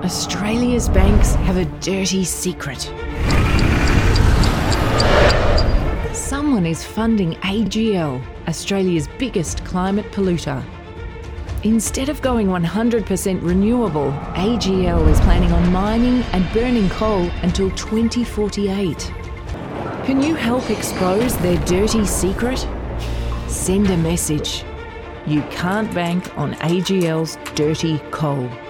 Australia's banks have a dirty secret. Someone is funding AGL, Australia's biggest climate polluter. Instead of going 100% renewable, AGL is planning on mining and burning coal until 2048. Can you help expose their dirty secret? Send a message. You can't bank on AGL's dirty coal.